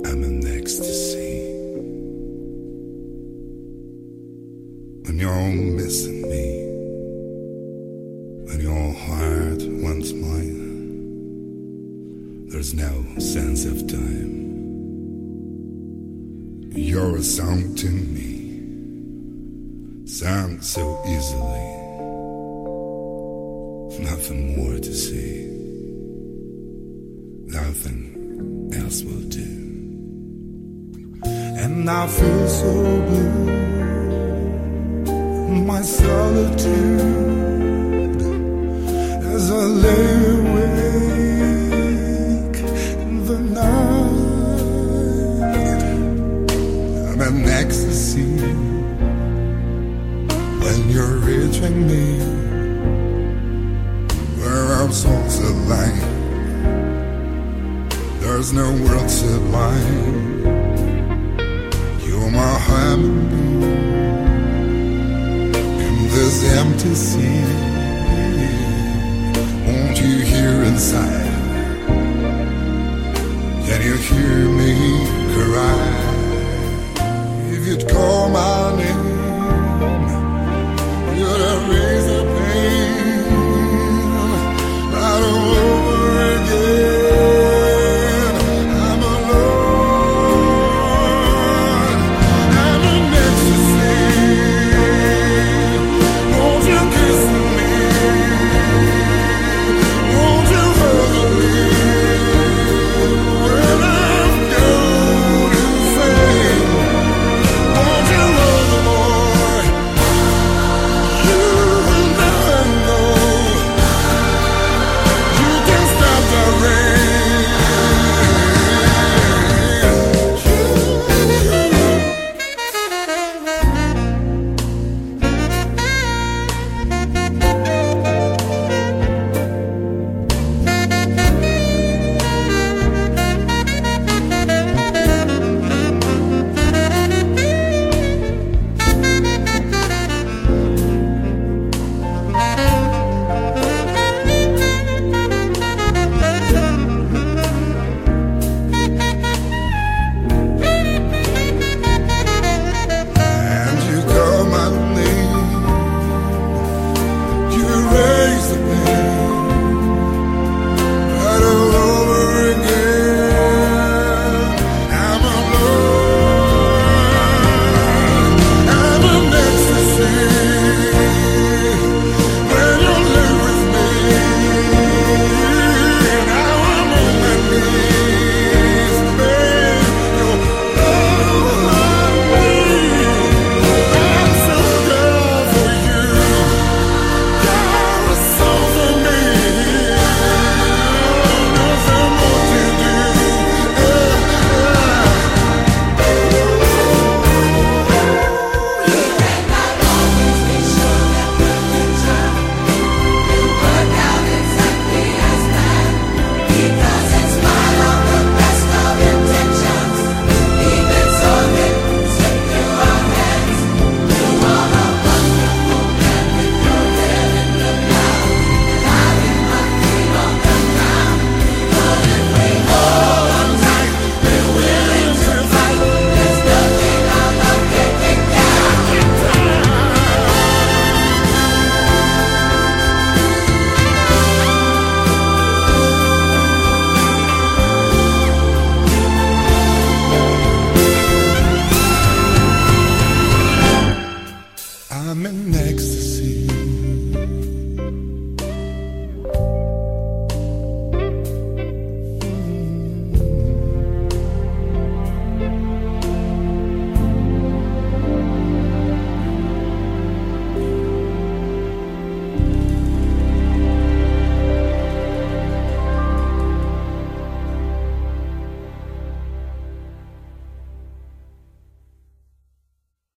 I'm in ecstasy. When you're missing me, when your heart wants mine, there's no sense of time. You're a song to me, sung so easily. Nothing more to say, nothing else will do. And I feel so blue in my solitude as I lay awake in the night. I'm in ecstasy when you're reaching me, where our souls align. There's no world sublime. You're my harmony in this empty sea. Won't you hear inside? Can you hear me cry? If you'd call my name, you'd erase the pain right over again. I'm in ecstasy.